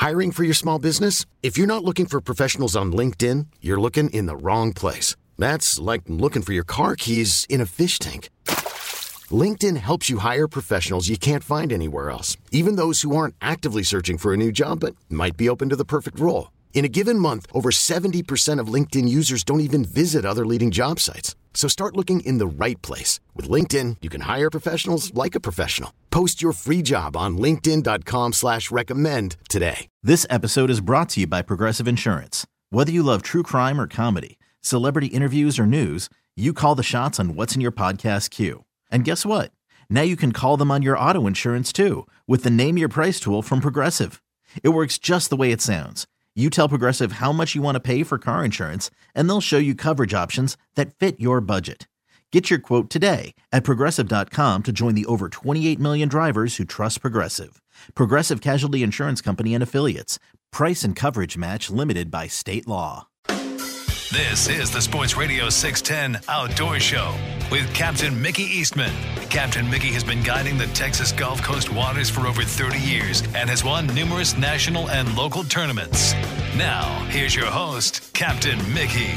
Hiring for your small business? If you're not looking for professionals on LinkedIn, you're looking in the wrong place. That's like looking for your car keys in a fish tank. LinkedIn helps you hire professionals you can't find anywhere else, even those who aren't actively searching for a new job but might be open to the perfect role. In a given month, over 70% of LinkedIn users don't even visit other leading job sites. So start looking in the right place. With LinkedIn, you can hire professionals like a professional. Post your free job on linkedin.com/recommend today. This episode is brought to you by Progressive Insurance. Whether you love true crime or comedy, celebrity interviews or news, you call the shots on what's in your podcast queue. And guess what? Now you can call them on your auto insurance too with the Name Your Price tool from Progressive. It works just the way it sounds. You tell Progressive how much you want to pay for car insurance, and they'll show you coverage options that fit your budget. Get your quote today at Progressive.com to join the over 28 million drivers who trust Progressive. Progressive Casualty Insurance Company and Affiliates. Price and coverage match limited by state law. This is the Sports Radio 610 Outdoor Show with Captain Mickey Eastman. Captain Mickey has been guiding the Texas Gulf Coast waters for over 30 years and has won numerous national and local tournaments. Now, here's your host, Captain Mickey.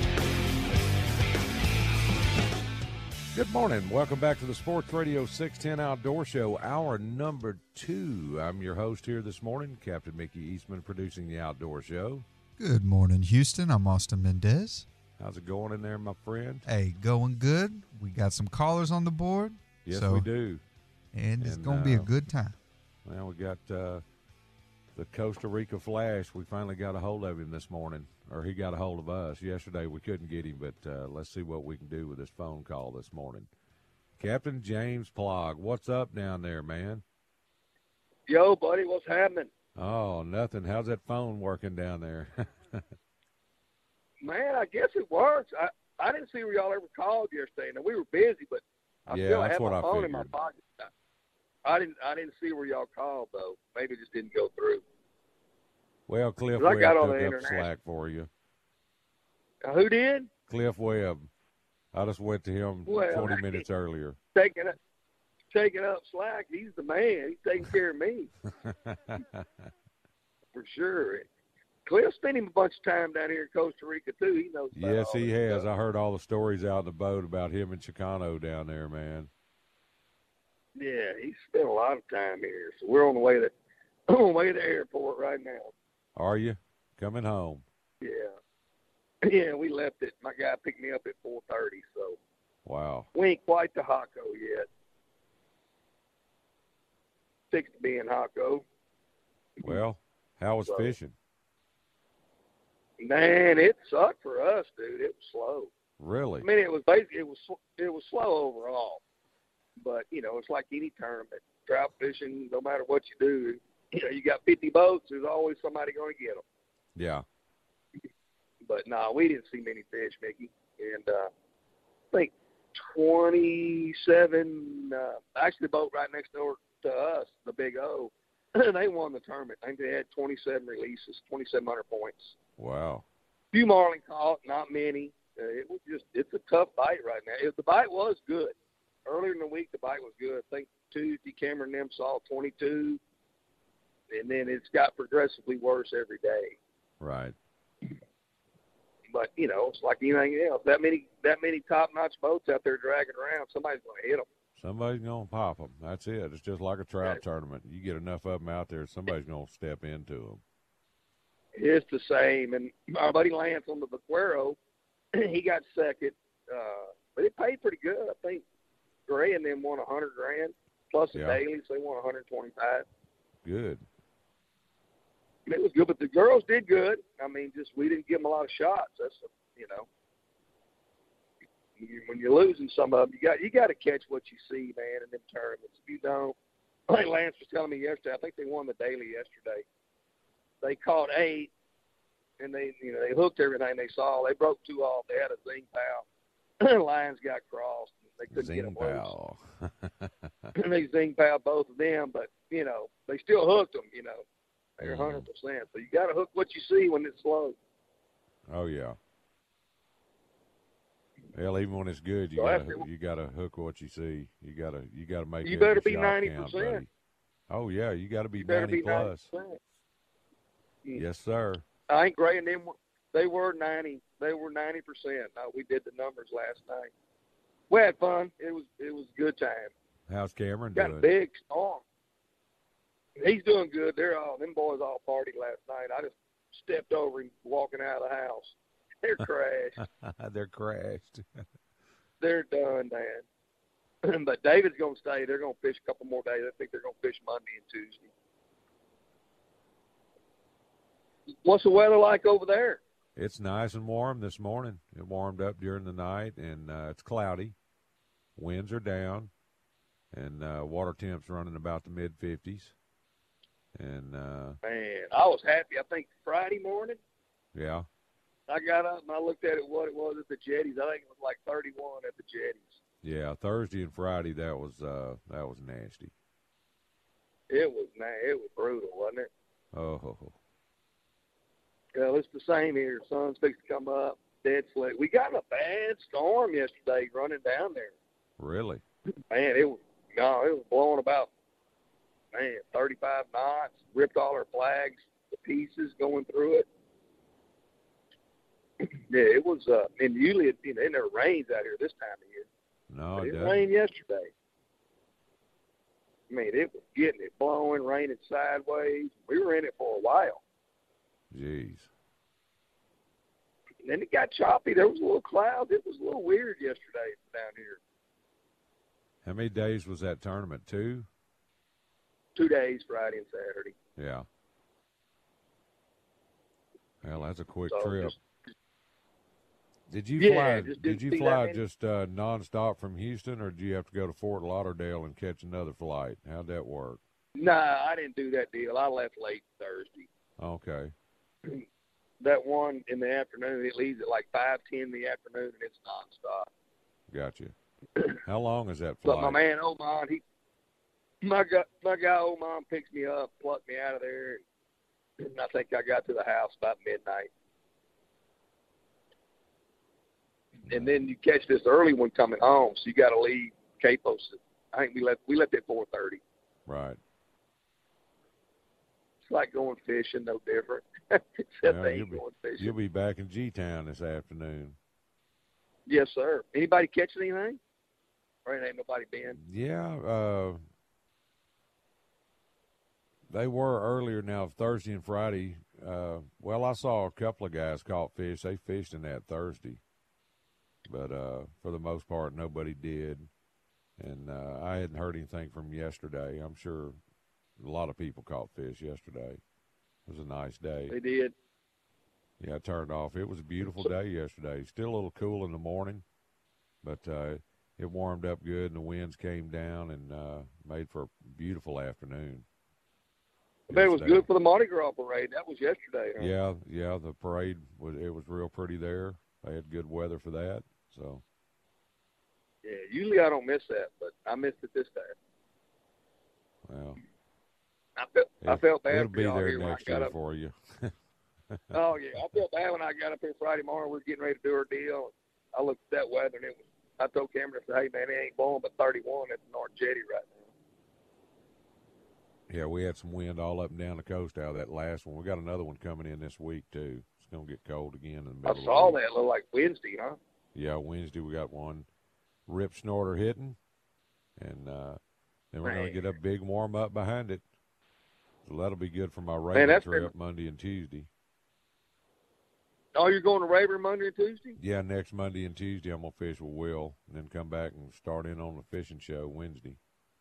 Good morning. Welcome back to the Sports Radio 610 Outdoor Show, hour number 2. I'm your host here this morning, Captain Mickey Eastman, producing the Outdoor Show. Good morning, Houston. I'm Austin Mendez. How's it going in there, my friend? Hey, going good. We got some callers on the board. Yes, we do. And it's going to be a good time. Well, we got the Costa Rica Flash. We finally got a hold of him this morning, or he got a hold of us. Yesterday we couldn't get him, but let's see what we can do with this phone call this morning. Captain James Plog, what's up down there, man? Yo, buddy, what's happening? Oh, nothing. How's that phone working down there? Man, I guess it works. I didn't see where y'all ever called yesterday. Now, we were busy, but I had my phone in my pocket. I didn't see where y'all called, though. Maybe it just didn't go through. Well, Cliff Webb took up slack for you. Who did? Cliff Webb. I just went to him 20 minutes earlier. Taking up slack. He's the man. He's taking care of me. For sure. Cliff spent him a bunch of time down here in Costa Rica, too. He knows about Yes, all he this has. stuff. I heard all the stories out in the boat about him and Chicano down there, man. Yeah, he spent a lot of time here. So we're on the way to the airport right now. Are you? Coming home? Yeah. Yeah, we left it. My guy picked me up at 4:30, so. Wow. We ain't quite to Haco yet. Fixed to be in Haco. Well, how was fishing? Man, it sucked for us, dude. It was slow. Really? I mean, it was basically it was slow overall. But it's like any tournament, trout fishing. No matter what you do, you got 50 boats. There's always somebody going to get them. Yeah. But no, we didn't see many fish, Mickey. And I think 27. Actually, the boat right next door to us, the Big O, they won the tournament. I think they had 27 releases, 2,700 points. Wow. Few marlin caught, not many. It's a tough bite right now. The bite was good. Earlier in the week, the bite was good. I think Tuesday, Cameron and them saw 22, and then it's got progressively worse every day. Right. But it's like anything else. That many top-notch boats out there dragging around, somebody's going to hit them. Somebody's going to pop them. That's it. It's just like a trout tournament. You get enough of them out there, somebody's going to step into them. It's the same. And our buddy Lance on the Vaquero, he got second, but it paid pretty good. I think Gray and them won $100,000 plus the dailies. They won $125,000. Good. It was good, but the girls did good. I mean, we didn't give them a lot of shots. That's when you're losing some of them, you got to catch what you see, man, in them tournaments. If you don't, like Lance was telling me yesterday, I think they won the daily yesterday. They caught 8, and they hooked everything they saw. They broke 2 off. They had a zing pow. Lines got crossed. They couldn't get them loose. And they zing pow both of them, but they still hooked them. They're 100%. So you got to hook what you see when it's slow. Oh yeah. Well, even when it's good, you gotta hook what you see. You gotta make. You better be 90%. Count, oh yeah, you got to be 90 plus. 90%. Yes, sir. I think Gray and them, they were 90%. No, we did the numbers last night. We had fun. It was a good time. How's Cameron Got doing? a big storm. He's doing good. Them boys all partied last night. I just stepped over him walking out of the house. They're crashed. They're crashed. They're done, man. But David's going to stay. They're going to fish a couple more days. I think they're going to fish Monday and Tuesday. What's the weather like over there? It's nice and warm this morning. It warmed up during the night, and it's cloudy. Winds are down, and water temps running about the mid-50s. And man, I was happy. I think Friday morning, yeah, I got up and I looked at what it was at the jetties. I think it was like 31 at the jetties. yeah. Thursday and Friday, that was nasty. It was brutal, wasn't it? Oh. Well, it's the same here. Sun's fixing to come up, dead slick. We got in a bad storm yesterday running down there. Really? Man, it was blowing about 35 knots. Ripped all our flags to pieces going through it. Yeah, it was. And usually it never rains out here this time of year. No, it doesn't. rained yesterday. I mean, it was getting it blowing, raining sideways. We were in it for a while. Jeez. And then it got choppy. There was a little cloud. It was a little weird yesterday down here. How many days was that tournament? 2? 2 days, Friday and Saturday. Yeah. Well, that's a quick So trip. Did you Yeah, fly? just Did didn't you see fly that just nonstop from Houston, or did you have to go to Fort Lauderdale and catch another flight? How'd that work? Nah, I didn't do that deal. I left late Thursday. Okay. That one in the afternoon, it leaves at like 5:10 in the afternoon, and it's nonstop. Gotcha. How long is that But flight? my man Oman, my guy Oman picks me up, plucked me out of there, and I think I got to the house about midnight. And then you catch this early one coming home, so you got to leave Capos. I think we left at 4:30. Right. It's like going fishing, no different. Except Well, they ain't going fishing. You'll be back in G-Town this afternoon. Yes, sir. Anybody catch anything? Or ain't nobody been? Yeah. They were earlier now, Thursday and Friday. Well, I saw a couple of guys caught fish. They fished in that Thursday. But for the most part, nobody did. And I hadn't heard anything from yesterday. I'm sure a lot of people caught fish yesterday. It was a nice day. They did. Yeah, I turned off. It was a beautiful day yesterday. Still a little cool in the morning, but it warmed up good, and the winds came down and made for a beautiful afternoon. I bet it was good for the Mardi Gras parade. That was yesterday, huh? Yeah, the parade was real pretty there. They had good weather for that, so. Yeah, usually I don't miss that, but I missed it this time. Well, I felt bad it'll for be y'all there here when I next got year up. for you. Oh, yeah. I felt bad when I got up here Friday morning. We were getting ready to do our deal. I looked at that weather, and I told Cameron, I said, hey, man, it ain't blowing but 31 at the North Jetty right now. Yeah, we had some wind all up and down the coast out of that last one. We got another one coming in this week, too. It's going to get cold again in the middle I saw of the week. that. It looked like Wednesday, huh? Yeah, Wednesday we got one rip snorter hitting, and then we're going to get a big warm-up behind it. So that'll be good for my Rayburn trip Monday and Tuesday. Oh, you're going to Rayburn Monday and Tuesday? Yeah, next Monday and Tuesday I'm going to fish with Will, and then come back and start in on the fishing show Wednesday.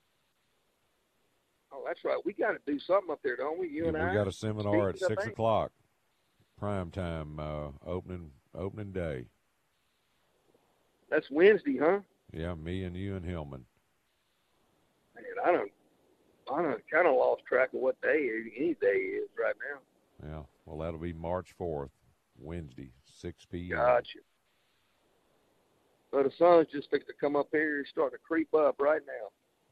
Oh, that's right. We got to do something up there, don't we? You and I. We got a seminar at 6 think. o'clock, prime time, opening day. That's Wednesday, huh? Yeah, me and you and Hillman. Man, I don't kind of lost track of what day any day is right now. Yeah, well, that'll be March 4th, Wednesday, 6 p.m. Gotcha. But the sun's just fixing to come up here. It's starting to creep up right now.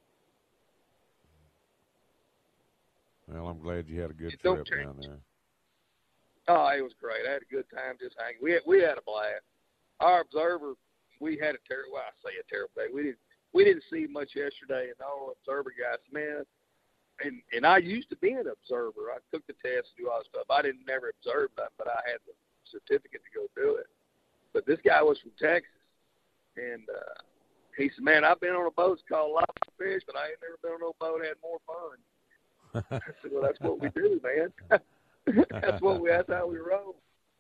Well, I'm glad you had a good trip down there. Oh, it was great. I had a good time just hanging. We had a blast. Our observer, we had a terrible. Well, I say a terrible day. We didn't see much yesterday, and our observer guys, man, and I used to be an observer. I took the test and do all that stuff. I didn't never observe that, but I had the certificate to go do it. But this guy was from Texas, and he said, "Man, I've been on a boat called Lot of Fish, but I ain't never been on no boat that had more fun." I said, "Well, that's what we do, man. That's how we roll."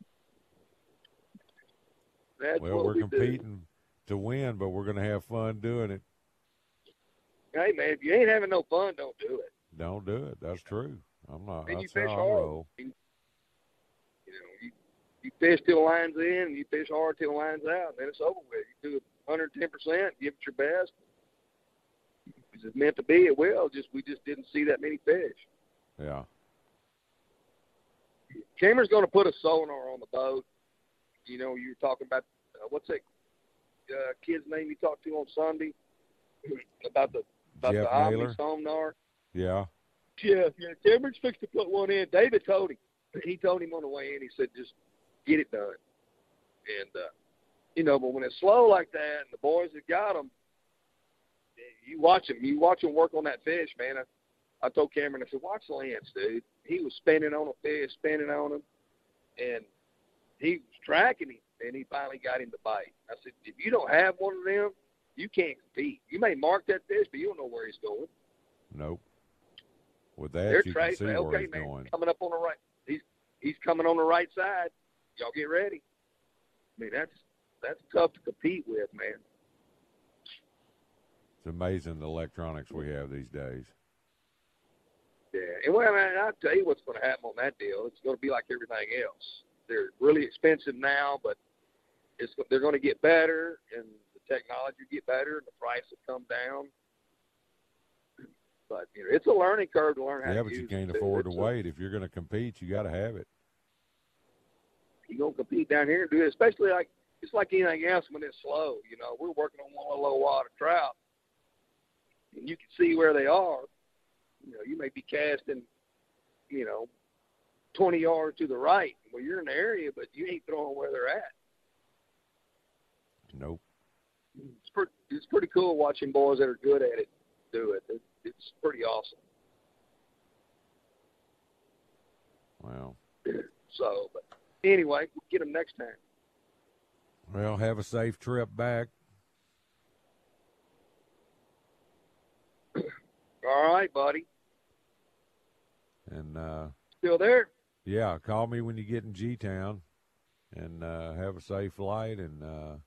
We're competing to win, but we're going to have fun doing it. Hey, man, if you ain't having no fun, don't do it. Don't do it. That's true. I'm not. And That's you fish how I hard. roll. You fish till the line's in, and you fish hard till the line's out, and then it's over with. You do it 110%, give it your best. If it's meant to be, it will. We just didn't see that many fish. Yeah. Cameron's going to put a sonar on the boat. You know, you were talking about what's that kid's name you talked to on Sunday about the Omni sonar. Yeah. Yeah. Cameron's fixed to put one in. David told him. He told him on the way in. He said, "Just get it done." And but when it's slow like that, and the boys have got them, you watch them. You watch them work on that fish, man. I told Cameron, I said, "Watch Lance, dude. He was spinning on a fish, spinning on him, and he was tracking him, and he finally got him to bite." I said, "If you don't have one of them, you can't compete. You may mark that fish, but you don't know where he's going." Nope. With that, They're you can see where he's man, going. Coming up on the right. He's coming on the right side. Y'all get ready. I mean, that's tough to compete with, man. It's amazing the electronics we have these days. Yeah, and well, man, I'll tell you what's going to happen on that deal. It's going to be like everything else. They're really expensive now, but they're going to get better, and the technology will get better, and the price will come down. But it's a learning curve to learn how to use it. Yeah, but you can't afford to wait. If you're going to compete, you got to have it. You're going to compete down here and do it, especially it's like anything else when it's slow. We're working on one low water trout, and you can see where they are. You may be casting, 20 yards to the right. Well, you're in the area, but you ain't throwing where they're at. Nope. It's pretty cool watching boys that are good at it do it. It's pretty awesome. Wow. So, but anyway, we'll get them next time. Well, have a safe trip back. All right, buddy. And still there? Yeah, call me when you get in G-Town, and have a safe flight, and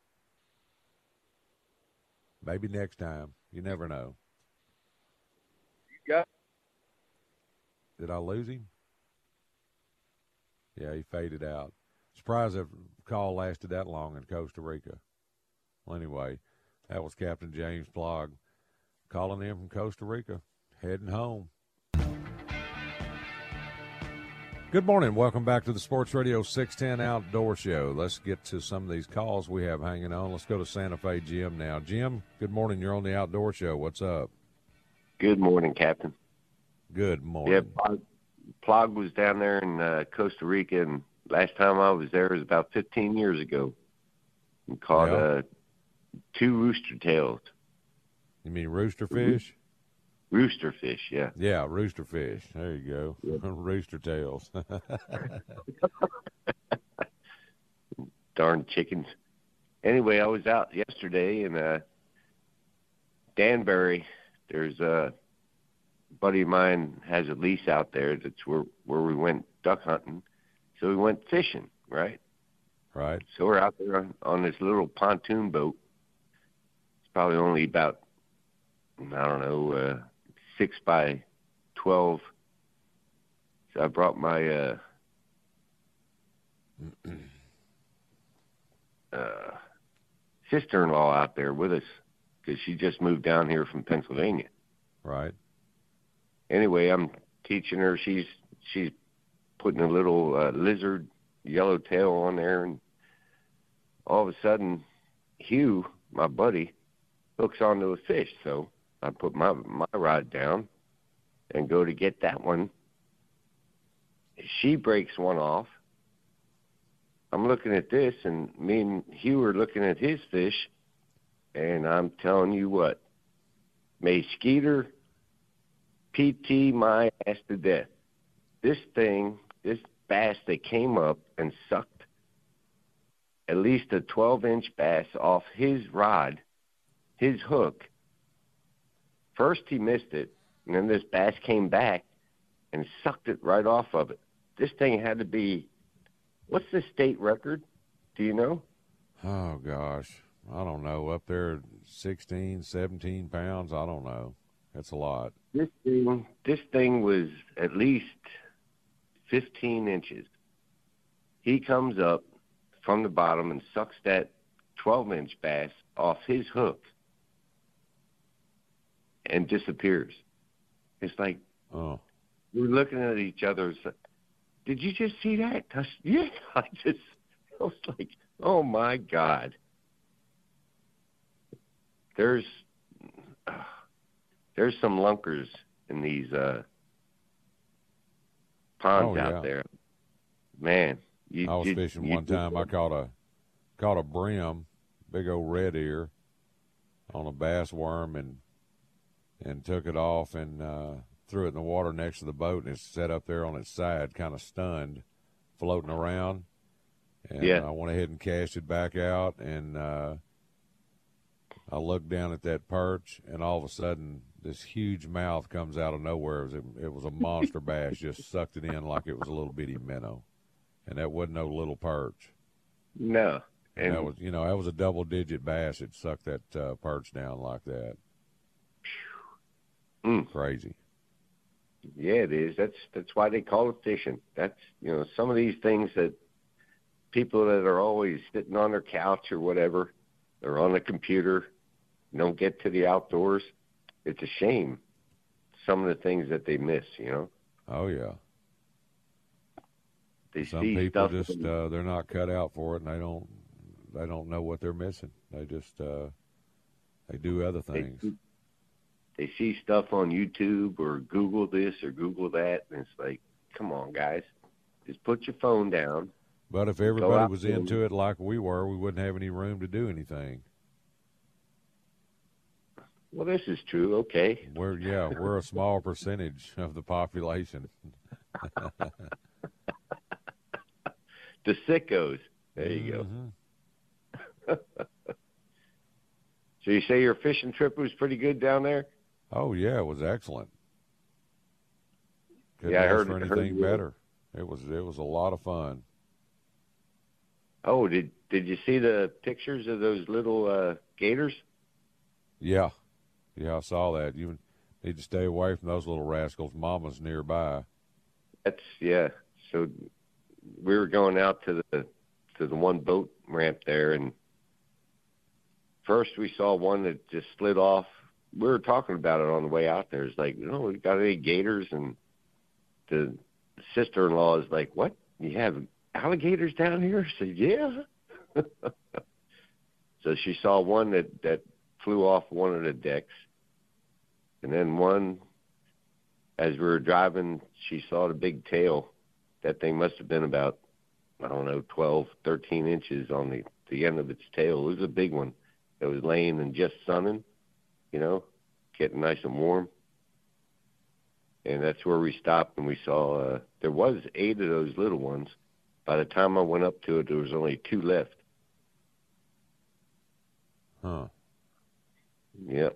maybe next time. You never know. You got. Did I lose him? Yeah, he faded out. Surprised the call lasted that long in Costa Rica. Well, anyway, that was Captain James Plog calling in from Costa Rica, heading home. Good morning. Welcome back to the Sports Radio 610 Outdoor Show. Let's get to some of these calls we have hanging on. Let's go to Santa Fe Jim now. Jim, good morning. You're on the Outdoor Show. What's up? Good morning, Captain. Good morning. Yeah, Plog was down there in Costa Rica, and last time I was there was about 15 years ago. And caught 2 rooster tails. You mean rooster fish? Rooster fish, yeah. Yeah, rooster fish. There you go. Yep. Rooster tails. Darn chickens. Anyway, I was out yesterday in Danbury. There's a buddy of mine has a lease out there. That's where we went duck hunting. So we went fishing, right? Right. So we're out there on this little pontoon boat. It's probably only about, 6 by 12. So I brought my sister-in-law out there with us because she just moved down here from Pennsylvania. Right. Anyway, I'm teaching her. She's putting a little lizard yellowtail on there, and all of a sudden, Hugh, my buddy, hooks onto a fish. So I put my rod down and go to get that one. She breaks one off. I'm looking at this, and me and Hugh are looking at his fish, and I'm telling you what, May Skeeter PT my ass to death. This bass that came up and sucked at least a 12-inch bass off his rod, his hook. First he missed it, and then this bass came back and sucked it right off of it. This thing had to be, what's the state record? Do you know? Oh, gosh. I don't know. Up there 16, 17 pounds. I don't know. That's a lot. This thing was at least 15 inches. He comes up from the bottom and sucks that 12-inch bass off his hook and disappears. It's like, oh, we're looking at each other. It's like, did you just see that? Yeah, I was like, oh my God. There's some lunkers in these ponds out there. Man, I was fishing one time. I caught a brim, big old red ear, on a bass worm and took it off and threw it in the water next to the boat, and it's set up there on its side, kind of stunned, floating around. And I went ahead and cast it back out, and I looked down at that perch, and all of a sudden this huge mouth comes out of nowhere. It was a monster bass, just sucked it in like it was a little bitty minnow. And that wasn't no little perch. No. And that was, that was a double-digit bass that sucked that perch down like that. Crazy. Yeah, it is. That's why they call it fishing. That's, some of these things that people that are always sitting on their couch or whatever, or on the computer, don't get to the outdoors. It's a shame, some of the things that they miss, Oh, yeah. Some see people stuff just they're not cut out for it, and they don't know what they're missing. They just they do other things. They see stuff on YouTube or Google this or Google that, and it's like, come on, guys, just put your phone down. But if everybody was into it like we were, we wouldn't have any room to do anything. Well, this is true. Okay. We're a small percentage of the population. The sickos. There you go. So you say your fishing trip was pretty good down there? Oh yeah, it was excellent. Couldn't I ask heard for anything better. It was a lot of fun. Oh, did you see the pictures of those little gators? Yeah, I saw that. You need to stay away from those little rascals. Mama's nearby. So we were going out to the one boat ramp there, and first we saw one that just slid off. We were talking about it on the way out there. It's like, we got any gators? And the sister-in-law is like, what? You have alligators down here? I said, yeah. So she saw one that flew off one of the decks. And then one, as we were driving, she saw the big tail. That thing must have been about, 12, 13 inches on the end of its tail. It was a big one. It was laying and just sunning, getting nice and warm. And that's where we stopped, and we saw there was 8 of those little ones. By the time I went up to it, there was only 2 left. Huh. Yep.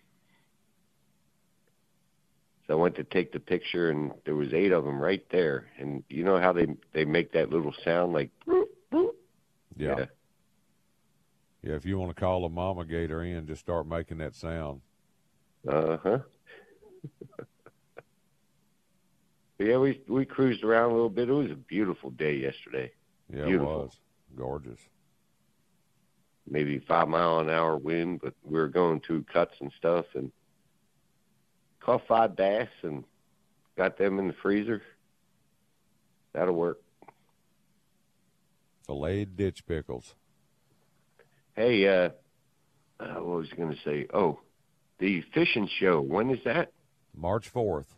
So I went to take the picture, and there was 8 of them right there. And you know how they make that little sound like, boop, boop? Yeah. Yeah, if you want to call a mama gator in, just start making that sound. Uh-huh. Yeah, we cruised around a little bit. It was a beautiful day yesterday. Yeah, beautiful. It was. Gorgeous. Maybe 5-mile-an-hour wind, but we were going through cuts and stuff, and caught 5 bass and got them in the freezer. That'll work. Filleted ditch pickles. Hey, what was I going to say? Oh, the fishing show. When is that? March 4th.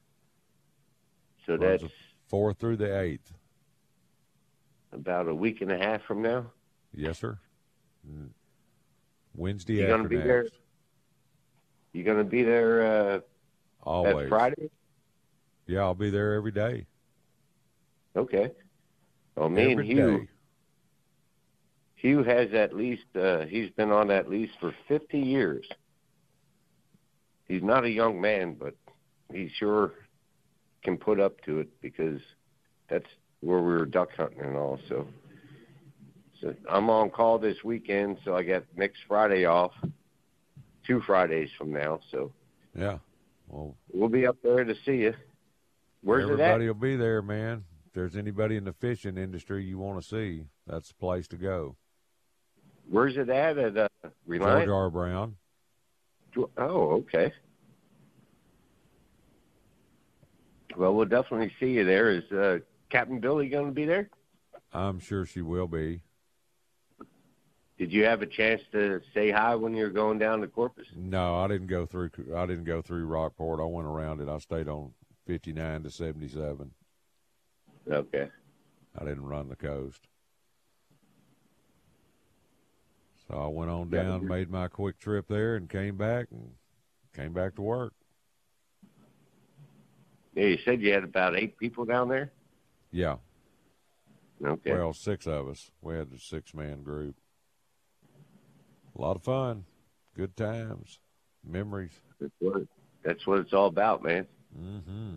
So that's 4th through the 8th. About a week and a half from now? Yes, sir. Wednesday you after gonna be next. there? You going to be there Always. That's Friday? Yeah, I'll be there every day. Okay. Well, me and Hugh. Hugh has at least, he's been on that lease for 50 years. He's not a young man, but he sure can put up to it because that's where we were duck hunting and all. So I'm on call this weekend, so I got next Friday off, 2 Fridays from now. So yeah, well, we'll be up there to see you. Where's it at? Everybody will be there, man. If there's anybody in the fishing industry you want to see, that's the place to go. Where's it at Reliant? George R. Brown. Oh, okay. Well, we'll definitely see you there. Is Captain Billy going to be there? I'm sure she will be. Did you have a chance to say hi when you were going down to Corpus? No, I didn't go through Rockport. I went around it. I stayed on 59 to 77. Okay. I didn't run the coast. So I went on down, made my quick trip there, and came back to work. Yeah, you said you had about 8 people down there? Yeah. Okay. Well, 6 of us. We had a 6-man group. A lot of fun. Good times. Memories. That's what it's all about, man. Mm-hmm.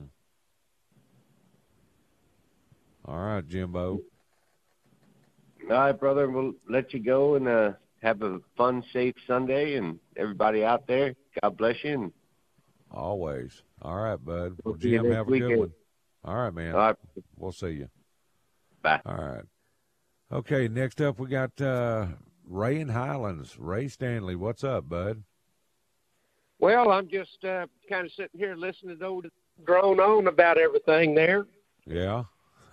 All right, Jimbo. All right, brother. We'll let you go and have a fun, safe Sunday. And everybody out there, God bless you. And always. All right, bud. Well, see you Jim, next have a weekend. good one. All right, man. All right. We'll see you. Bye. All right. Okay, next up we got Ray in Highlands. Ray Stanley, what's up, bud? Well, I'm just kind of sitting here listening to old drone on about everything there. Yeah.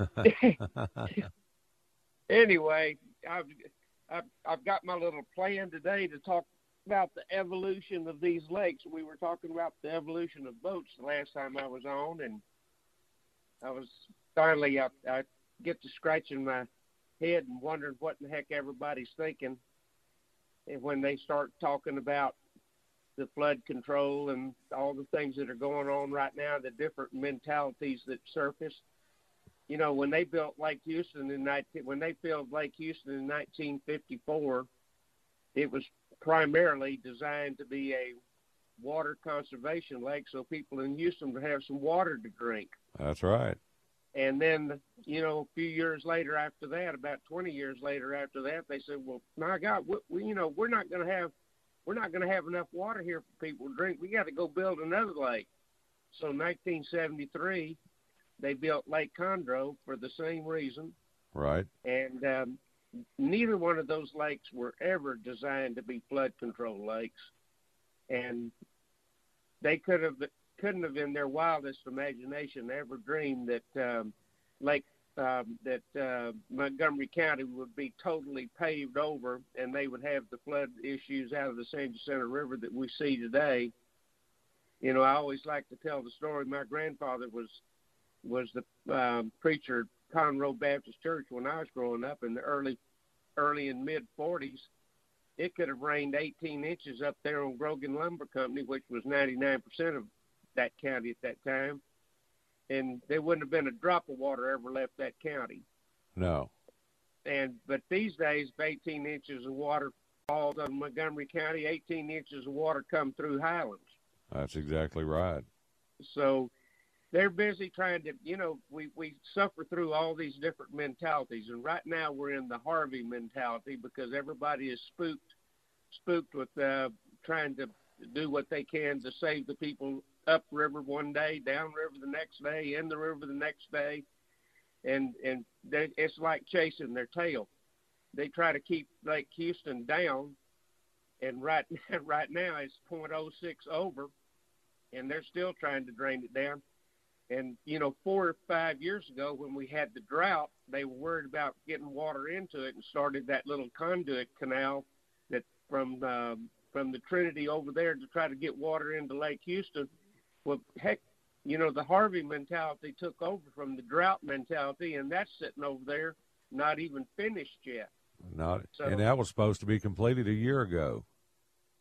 Anyway, I've got my little plan today to talk about the evolution of these lakes. We were talking about the evolution of boats the last time I was on, and I was finally I get to scratching my head and wondering what in the heck everybody's thinking when they start talking about the flood control and all the things that are going on right now, the different mentalities that surface. You know, when they built Lake Houston when they filled Lake Houston in 1954, it was primarily designed to be a water conservation lake so people in Houston would have some water to drink. That's right. And then, you know, a few years later after that, about 20 years later after that, they said, well, my God, we're not going to have enough water here for people to drink. We got to go build another lake. So in 1973, they built Lake Condro for the same reason. Right. And neither one of those lakes were ever designed to be flood control lakes. And they couldn't have in their wildest imagination ever dreamed that Montgomery County would be totally paved over and they would have the flood issues out of the San Jacinto River that we see today. You know, I always like to tell the story. My grandfather was the preacher at Conroe Baptist Church when I was growing up in the early and mid-40s. It could have rained 18 inches up there on Grogan Lumber Company, which was 99% of that county at that time, and there wouldn't have been a drop of water ever left that county. No. But these days, if 18 inches of water falls on Montgomery County, 18 inches of water come through Highlands. That's exactly right. So they're busy trying to, you know, we suffer through all these different mentalities, and right now we're in the Harvey mentality because everybody is spooked with trying to do what they can to save the people upriver one day, downriver the next day, in the river the next day, and it's like chasing their tail. They try to keep Lake Houston down, and right now it's .06 over, and they're still trying to drain it down. And, you know, 4 or 5 years ago when we had the drought, they were worried about getting water into it and started that little conduit canal that from the Trinity over there to try to get water into Lake Houston. Well, heck, you know, the Harvey mentality took over from the drought mentality, and that's sitting over there not even finished yet. And that was supposed to be completed a year ago.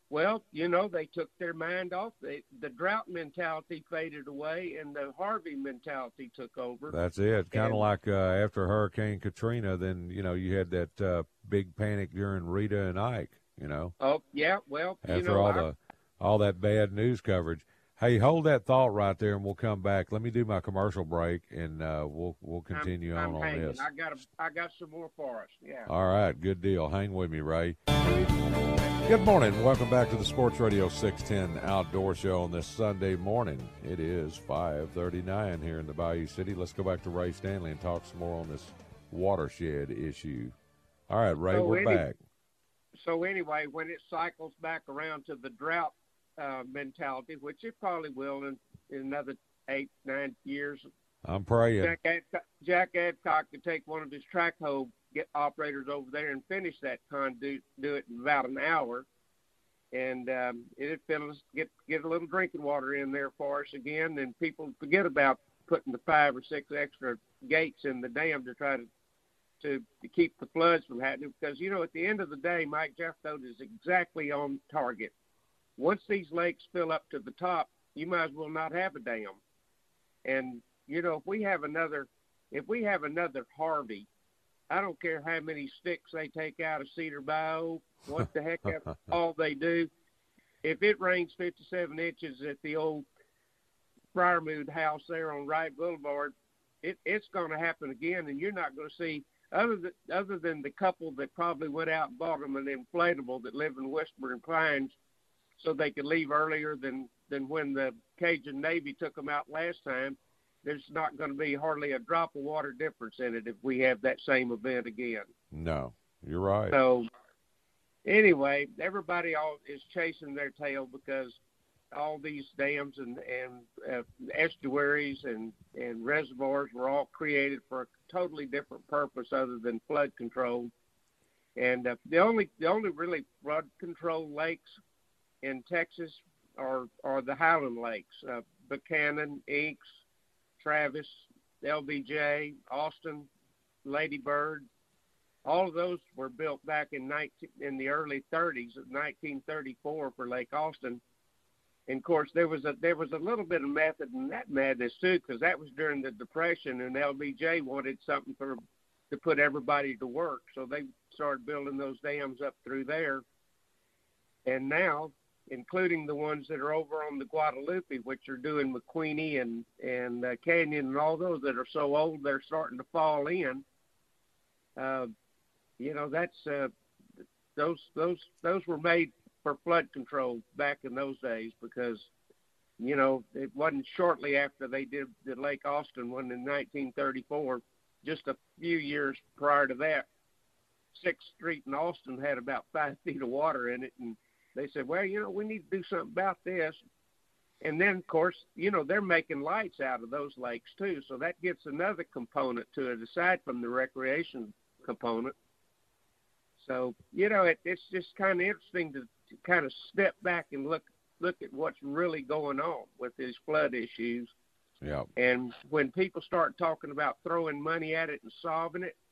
Well, they took their mind off. The drought mentality faded away, and the Harvey mentality took over. That's it. Kind of like after Hurricane Katrina, then, you had that big panic during Rita and Ike, Oh, yeah, well, After all that bad news coverage. Hey, hold that thought right there, and we'll come back. Let me do my commercial break, and we'll continue I'm on hanging. this. I got some more for us. Yeah. All right, good deal. Hang with me, Ray. Good morning. Welcome back to the Sports Radio 610 Outdoor Show on this Sunday morning. It is 5:39 here in the Bayou City. Let's go back to Ray Stanley and talk some more on this watershed issue. All right, Ray, we're back. So anyway, when it cycles back around to the drought mentality, which it probably will in another 8-9 years, I'm praying. Jack Adcock could take one of his track hoe operators over there and finish that conduit, do it in about an hour, and it'd fill us, get a little drinking water in there for us again, and people forget about putting the 5 or 6 extra gates in the dam to try to keep the floods from happening, because, at the end of the day, Mike Jeffcoat is exactly on target. Once these lakes fill up to the top, you might as well not have a dam. And, if we have another Harvey, I don't care how many sticks they take out of Cedar Bayou, what the heck all they do. If it rains 57 inches at the old Friarmood house there on Wright Boulevard, it's going to happen again, and you're not going to see, other than the couple that probably went out and bought them an inflatable that live in Whispering Pines so they could leave earlier than when the Cajun Navy took them out last time. There's not going to be hardly a drop of water difference in it if we have that same event again. No, you're right. So anyway, everybody is chasing their tail because all these dams and estuaries and reservoirs were all created for a totally different purpose other than flood control. And the only really flood control lakes in Texas are the Highland Lakes, Buchanan, Inks, Travis, LBJ, Austin, Lady Bird. All of those were built back in the early 30s, 1934 for Lake Austin. And of course, there was a little bit of method in that madness too, because that was during the Depression, and LBJ wanted something to put everybody to work, so they started building those dams up through there. And now, including the ones that are over on the Guadalupe, which are doing McQueenie and Canyon and all those that are so old they're starting to fall in. That's those were made for flood control back in those days, because it wasn't shortly after they did the Lake Austin one in 1934. Just a few years prior to that, 6th Street in Austin had about 5 feet of water in it, and they said, well, we need to do something about this. And then, of course, they're making lights out of those lakes too, so that gets another component to it aside from the recreation component. So, it's just kind of interesting to kind of step back and look at what's really going on with these flood issues. Yeah. And when people start talking about throwing money at it and solving it,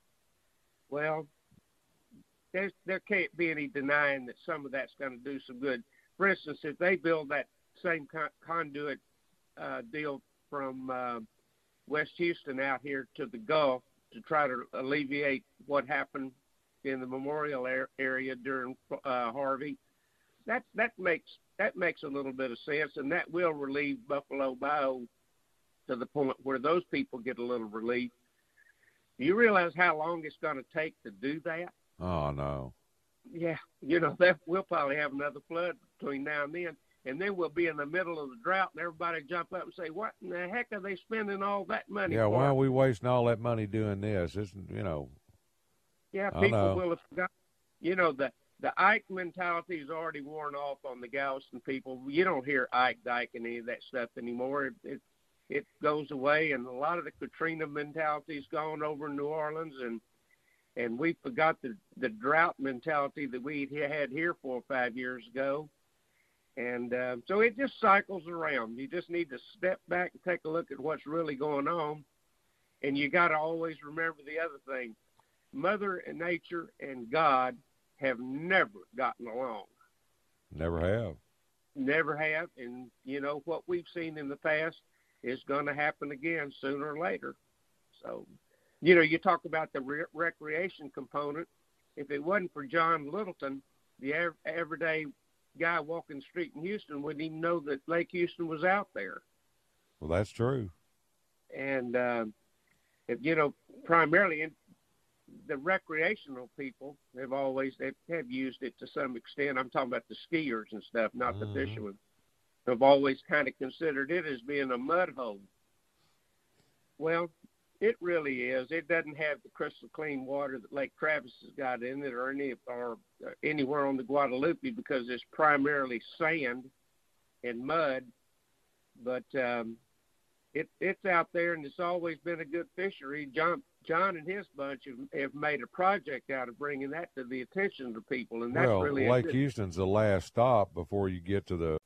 well, there can't be any denying that some of that's going to do some good. For instance, if they build that same conduit deal from West Houston out here to the Gulf to try to alleviate what happened in the Memorial area during Harvey, that makes a little bit of sense, and that will relieve Buffalo Bayou to the point where those people get a little relief. Do you realize how long it's going to take to do that? Oh, no. Yeah, that we'll probably have another flood between now and then we'll be in the middle of the drought, and everybody jump up and say, what in the heck are they spending all that money for? Why are we wasting all that money doing this? Yeah, people will have forgotten. The Ike mentality is already worn off on the Galveston people. You don't hear Ike, Dyke, and any of that stuff anymore. It goes away, and a lot of the Katrina mentality is gone over in New Orleans, and we forgot the drought mentality that we had here 4 or 5 years ago. And so it just cycles around. You just need to step back and take a look at what's really going on. And you got to always remember the other thing. Mother Nature and God have never gotten along. Never have. Never have. And, you know, what we've seen in the past is going to happen again sooner or later. So, you know, you talk about the recreation component. If it wasn't for John Littleton, the everyday guy walking the street in Houston wouldn't even know that Lake Houston was out there. Well, that's true. And, you know, primarily the recreational people have used it to some extent. I'm talking about the skiers and stuff, not the fishermen. Have always kind of considered it as being a mud hole. Well, it really is. It doesn't have the crystal clean water that Lake Travis has got in it, or anywhere on the Guadalupe, because it's primarily sand and mud. But it's out there, and it's always been a good fishery. John and his bunch have made a project out of bringing that to the attention of the people, and that's really Lake Houston's the last stop before you get to the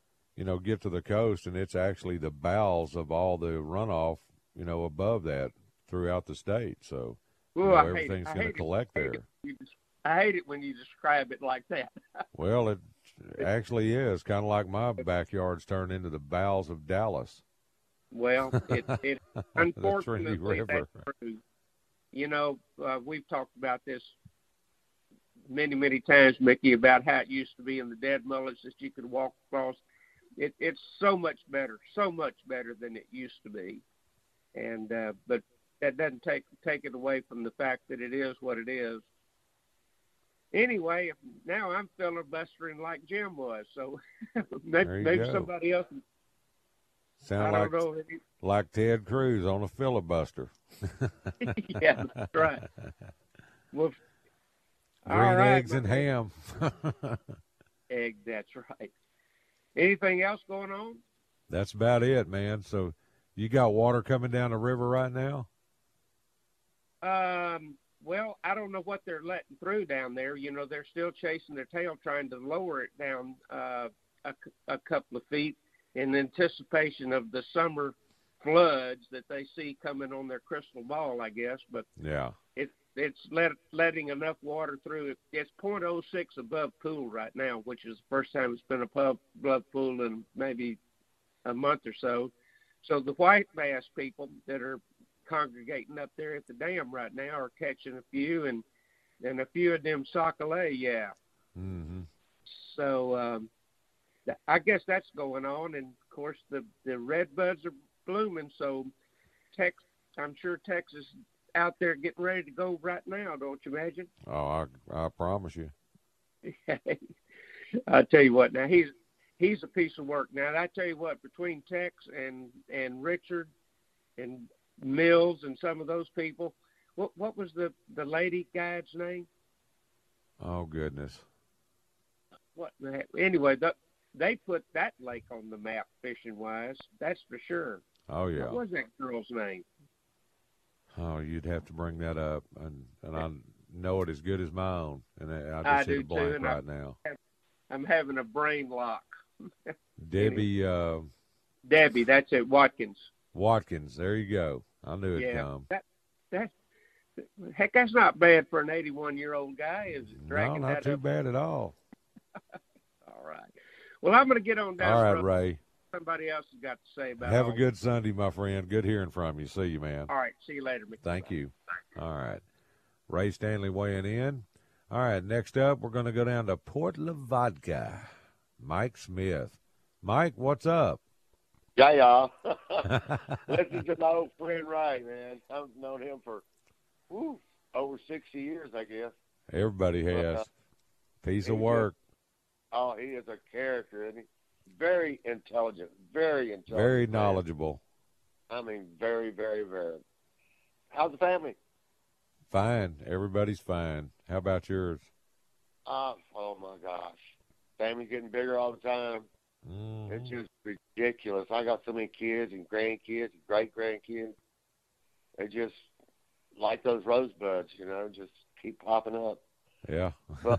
coast, and it's actually the bowels of all the runoff, you know, above that throughout the state. So everything's going to collect there. I hate it when you describe it like that. Well, it actually is kind of like my backyard's turned into the bowels of Dallas. Well, it unfortunately River. That's true. You know, we've talked about this many, many times, Mickey, about how it used to be in the dead mullets that you could walk across. It's so much better than it used to be, and but that doesn't take it away from the fact that it is what it is. Anyway, now I'm filibustering like Jim was, so maybe somebody else. Sound like Ted Cruz on a filibuster. Yeah, that's right. Well, green eggs and ham. Egg, that's right. Anything else going on? That's about it, man. So you got water coming down the river right now? Well, I don't know what they're letting through down there. You know, they're still chasing their tail, trying to lower it down a couple of feet in anticipation of the summer floods that they see coming on their crystal ball, I guess. But yeah, it's letting enough water through. It's 0.06 above pool right now, which is the first time it's been above pool in maybe a month or so. So the white bass people that are congregating up there at the dam right now are catching a few, and a few of them sockeye, yeah. Mm-hmm. So I guess that's going on, and of course the red buds are blooming. So I'm sure Texas is out there getting ready to go right now. Don't you imagine? Oh, I promise you. I tell you what. Now he's a piece of work. Now I tell you what, between Tex and Richard and Mills and some of those people, what was the lady guide's name? Oh goodness. What the heck? Anyway, they put that lake on the map fishing wise. That's for sure. Oh yeah. What was that girl's name? Oh, you'd have to bring that up, and I know it as good as my own, and I just hit a blank right now. I'm having a brain lock. Debbie. Debbie, that's it. Watkins. There you go. I knew it'd come. Heck, that's not bad for an 81-year-old guy, is it? No, not too bad at all. All right. Well, I'm going to get on down. All right, Ray. Somebody else has got to say about it. Have a good Sunday, my friend. Good hearing from you. See you, man. All right. See you later, Mickey. Thank you. All right. Ray Stanley weighing in. All right, next up, we're going to go down to Port Lavaca. Mike Smith. Mike, what's up? Yeah, y'all. Listen to my old friend Ray, man. I've known him for over 60 years, I guess. Everybody has. Piece of work. He is a character, isn't he? Very intelligent, very knowledgeable. I mean, very, very, very. How's the family? Fine. Everybody's fine. How about yours? Oh, my gosh. Family's getting bigger all the time. Mm-hmm. It's just ridiculous. I got so many kids and grandkids and great-grandkids. They just like those rosebuds, just keep popping up. Yeah. But,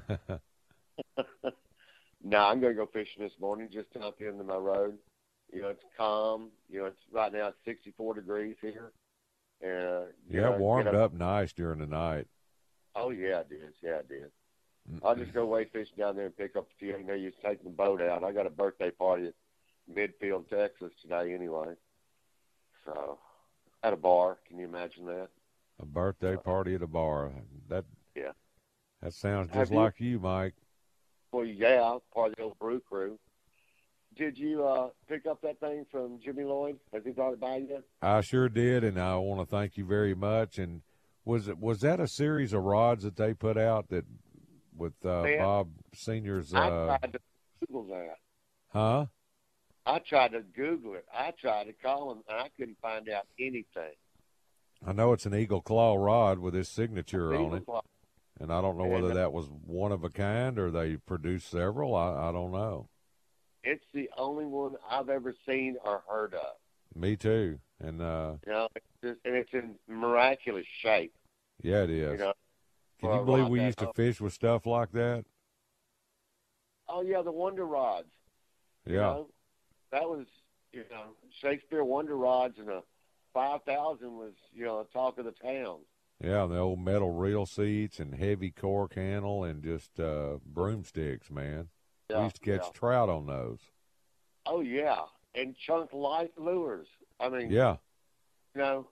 no, I'm going to go fishing this morning just up into my road. It's calm. It's right now it's 64 degrees here. And it warmed up nice during the night. Oh, yeah, it did. Yeah, it did. I'll just go wade fishing down there and pick up a few. You know, you're taking the boat out. I got a birthday party at Midfield, Texas today anyway. So, at a bar. Can you imagine that? A birthday party at a bar. That sounds just like you, Mike. Well, yeah, part of the old brew crew. Did you pick up that thing from Jimmy Lloyd? Has he brought it by yet? I sure did, and I want to thank you very much. And was that a series of rods that they put out that with Bob Senior's? I tried to Google that. Huh? I tried to Google it. I tried to call him, and I couldn't find out anything. I know it's an Eagle Claw rod with his signature on it. Claw. And I don't know whether that was one of a kind or they produced several. I don't know. It's the only one I've ever seen or heard of. Me too. And it's in miraculous shape. Yeah, it is. Can you believe we used to fish with stuff like that? Oh yeah, the Wonder Rods. Yeah. That was Shakespeare Wonder Rods, and a 5,000 was the talk of the town. Yeah, the old metal reel seats and heavy cork handle and just broomsticks, man. Yeah, we used to catch trout on those. Oh, yeah, and chunk light lures. I mean, yeah. It's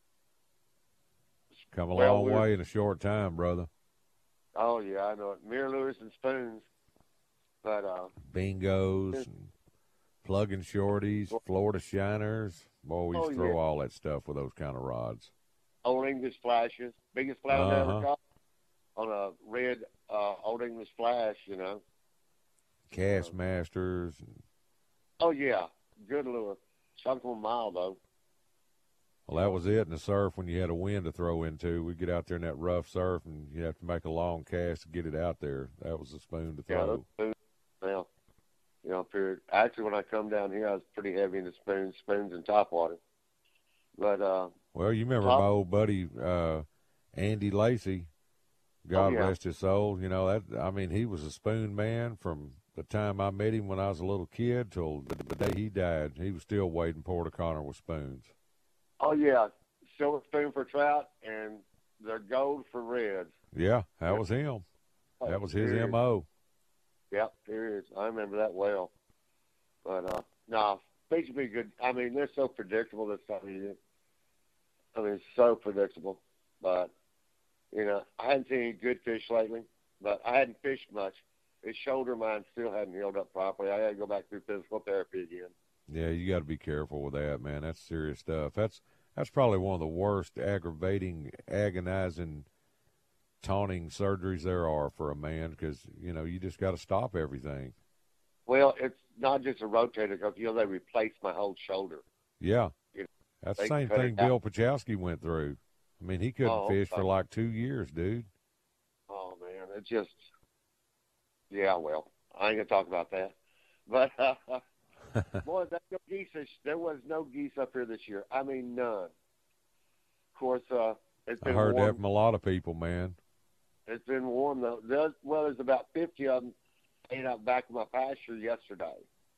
come a long way in a short time, brother. Oh, yeah, I know it. Mirror lures and spoons. But bingos and plugging shorties, Florida shiners. Boy, we used to throw all that stuff with those kind of rods. Old English flashes. Biggest flash I ever caught on a red Old English flash, Castmasters. Oh, yeah. Good lure. Chunk 'em a mile, though. Well, that was it in the surf when you had a wind to throw into. We'd get out there in that rough surf, and you'd have to make a long cast to get it out there. That was the spoon to throw. Yeah, period. Actually, when I come down here, I was pretty heavy into spoons and topwater. But well, you remember my old buddy Andy Lacey, God rest his soul. He was a spoon man from the time I met him when I was a little kid till the day he died. He was still wading Port O'Connor with spoons. Oh yeah, silver spoon for trout and the gold for reds. Yeah, that was him. That was his M.O. Yep, period. I remember that well. But fish would be good. I mean, they're so predictable this time of year. I mean, it's so predictable. But I hadn't seen any good fish lately. But I hadn't fished much. His shoulder of mine still hadn't healed up properly. I had to go back through physical therapy again. Yeah, you got to be careful with that, man. That's serious stuff. That's probably one of the worst, aggravating, agonizing, taunting surgeries there are for a man because, you just got to stop everything. Well, it's not just a rotator cuff. They replaced my whole shoulder. Yeah. That's the same thing Bill Pachowski went through. I mean, he couldn't fish for like 2 years, dude. Oh, man. It just, well, I ain't going to talk about that. But, boy, there was no geese up here this year. I mean, none. Of course, it's been I heard warm. that from a lot of people, man. It's been warm, though. There's about 50 of them ate out back in my pasture yesterday.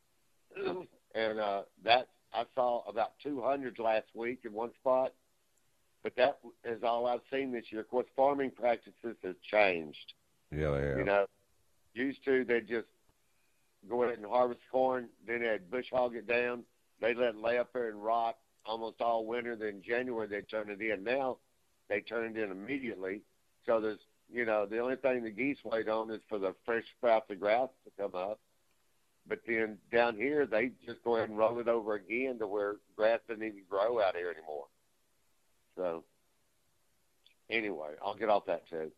And I saw about 200 last week in one spot. But that is all I've seen this year. Of course, farming practices have changed. Yeah, they have. Used to, they'd just go ahead and harvest corn. Then they'd bush hog it down. They'd let it lay up there and rot almost all winter. Then in January, they'd turn it in. Now, they turn it in immediately. So there's, the only thing the geese wait on is for the fresh sprouts of grass to come up. But then down here, they just go ahead and roll it over again to where grass doesn't even grow out here anymore. So, anyway, I'll get off that too.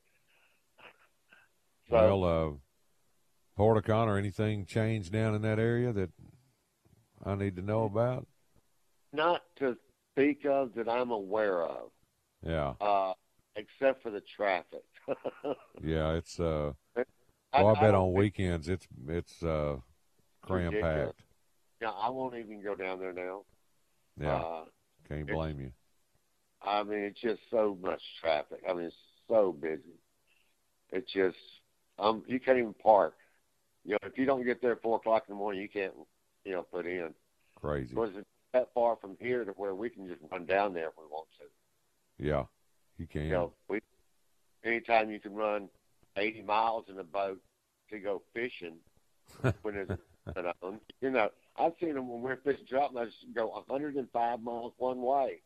So, well, Port O'Connor, anything changed down in that area that I need to know about? Not to speak of that I'm aware of. Yeah. Except for the traffic. Yeah, it's I bet on weekends it's cram-packed. Yeah, I won't even go down there now. Yeah, can't blame you. I mean, it's just so much traffic. I mean, it's so busy. It's just, you can't even park. If you don't get there at 4 o'clock in the morning, you can't, put in. Crazy. Because it's that far from here to where we can just run down there if we want to. Yeah, you can. Anytime you can run 80 miles in a boat to go fishing when it's on. You know, I've seen them when we're fishing trout, and they go 105 miles one way.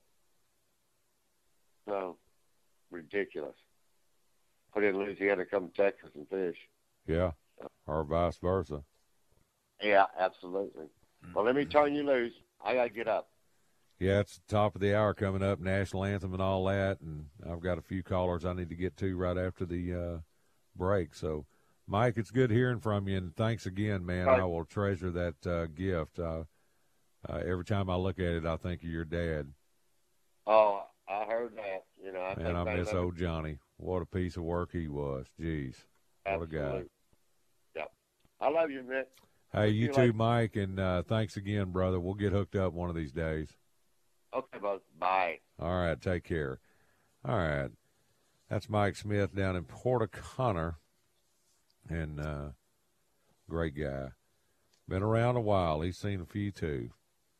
So, ridiculous. Put in Louisiana, come to Texas and fish. Yeah, or vice versa. Yeah, absolutely. Well, let me turn you loose. I got to get up. Yeah, it's the top of the hour coming up, national anthem and all that, and I've got a few callers I need to get to right after the break. So, Mike, it's good hearing from you, and thanks again, man. Right. I will treasure that gift. Every time I look at it, I think of your dad. Oh, I heard that. You know, I miss old Johnny. What a piece of work he was. Jeez, what Absolutely. a guy. Yep. I love you, Nick. Hey, you too, later. Mike, and thanks again, brother. We'll get hooked up one of these days. Okay, bud. Bye. All right, take care. All right. That's Mike Smith down in Port O'Connor, and great guy. Been around a while. He's seen a few, too.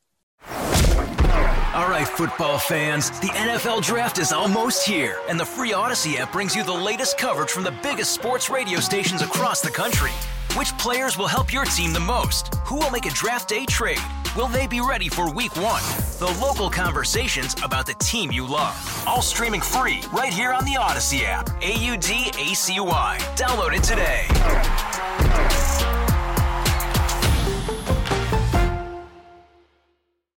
All right, football fans, the NFL Draft is almost here, and the free Odyssey app brings you the latest coverage from the biggest sports radio stations across the country. Which players will help your team the most? Who will make a draft day trade? Will they be ready for week one? The local conversations about the team you love. All streaming free right here on the Odyssey app. AUDACY. Download it today.